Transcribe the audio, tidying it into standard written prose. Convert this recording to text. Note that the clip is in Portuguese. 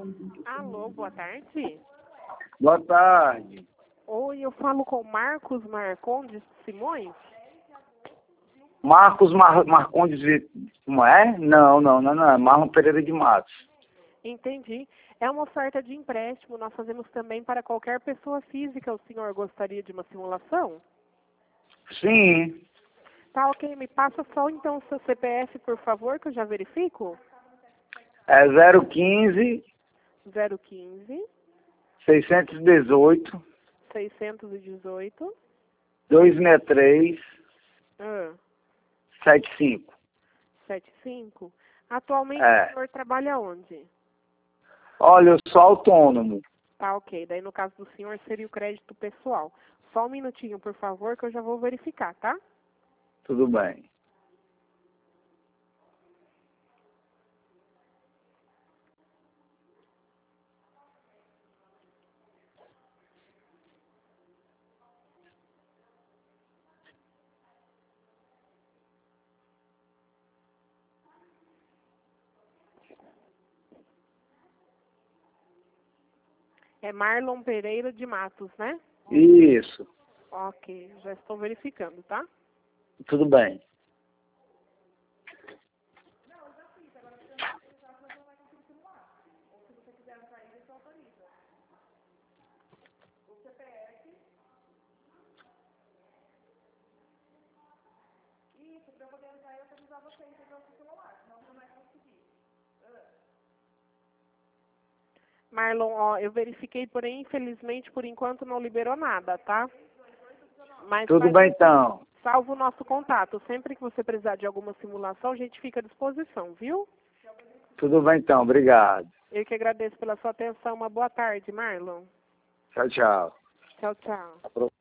Alô, boa tarde. Boa tarde. Oi, eu falo com Marcos Marcondes Simões? Marcos Marcondes, como é? Não, é Marlon Pereira de Matos. Entendi. É uma oferta de empréstimo, nós fazemos também para qualquer pessoa física. O senhor gostaria de uma simulação? Sim, Tá, ok. Me passa só então o seu CPF, por favor, que eu já verifico. é 015 015 618 618 263 75. 75. Atualmente o senhor trabalha onde? Olha, eu sou autônomo. Tá, ok. Daí no caso do senhor seria o crédito pessoal. Só um minutinho, por favor, que eu já vou verificar, tá? Tudo bem. É Marlon Pereira de Matos, né? Isso, Ok, já estou verificando, tá? tudo bem. Marlon, ó, eu verifiquei, porém, infelizmente, por enquanto não liberou nada, tá? Mas Tudo bem então. salvo o nosso contato. Sempre que você precisar de alguma simulação, a gente fica à disposição, viu? Tudo bem então, obrigado. Eu que agradeço pela sua atenção. Uma boa tarde, Marlon. Tchau, tchau. Tchau, tchau.